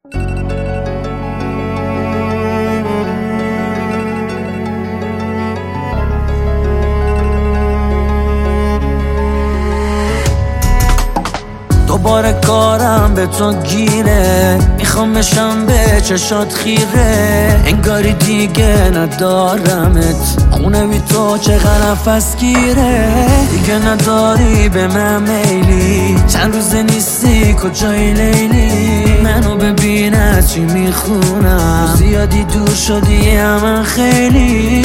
دوباره کارم به تو گیره، میخوام بشم به چشات خیره، انگاری دیگه ندارمت، خونه بی تو چقدر نفس گیره، دیگه نداری به من میلی، چند روزه نیستی کجای لیلی، منو ببین از چی میخونم، زیادی دور شدی من خیلی،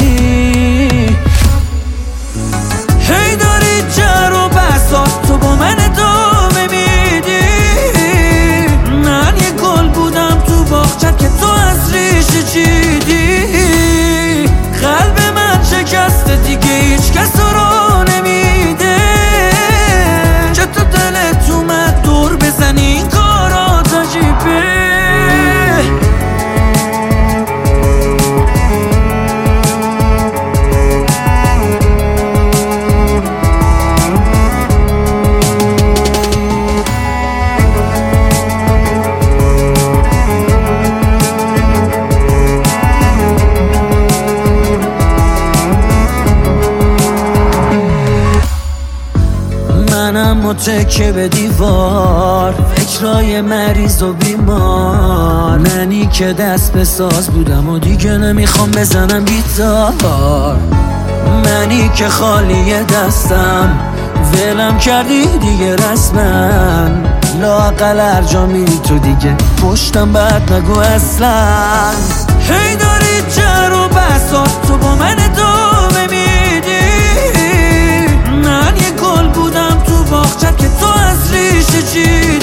هی داری جر و بسات تو با من ادامه میدی، من یه گل بودم تو باغچت که تو از ریشه چیدی، قلب من شکسته دیگه هیچ کس رو نمیده، چه تو دلت اومد دور بزنی این کارات عجیبه. منم متکه به دیوار، فکرای مریض و بیمار، منی که دست به ساز بودم و دیگه نمیخوام بزنم گیتار، منی که خالی دستم ولم کردی دیگه رسما، لااقل هر جا میری تو دیگه پشتم بعد نگو اصلا، هی داری جر و بسات تو با من ادامه میدی، من یه گل بودم تو باغچت که تو از ریشه چیدی،